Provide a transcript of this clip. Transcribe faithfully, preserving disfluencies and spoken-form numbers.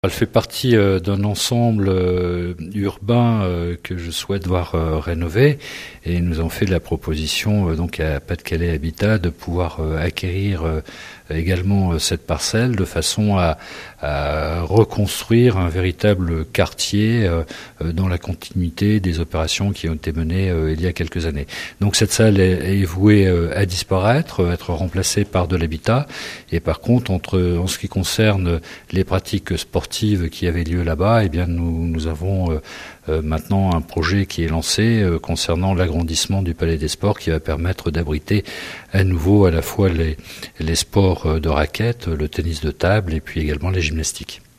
Elle fait partie euh, d'un ensemble euh, urbain euh, que je souhaite voir euh, rénover, et nous avons fait la proposition euh, donc à Pas-de-Calais Habitat de pouvoir euh, acquérir euh, également euh, cette parcelle de façon à, à reconstruire un véritable quartier euh, euh, dans la continuité des opérations qui ont été menées euh, il y a quelques années. Donc cette salle est, est vouée euh, à disparaître, à être remplacée par de l'habitat, et par contre entre en ce qui concerne les pratiques sportives qui avait lieu là-bas, eh bien nous, nous avons euh, euh, maintenant un projet qui est lancé euh, concernant l'agrandissement du Palais des Sports qui va permettre d'abriter à nouveau à la fois les, les sports de raquettes, le tennis de table et puis également les gymnastiques.